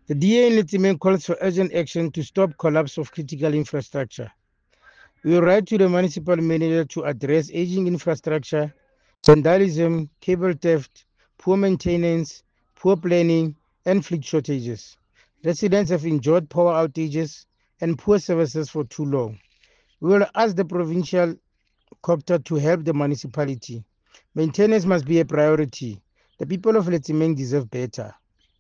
The DA in Letimeng calls for urgent action to stop collapse of critical infrastructure. We will write to the municipal manager to address aging infrastructure, vandalism, cable theft, poor maintenance, poor planning, and fleet shortages. Residents have endured power outages and poor services for too long. We will ask the provincial copter to help the municipality. Maintenance must be a priority. The people of Letimeng deserve better.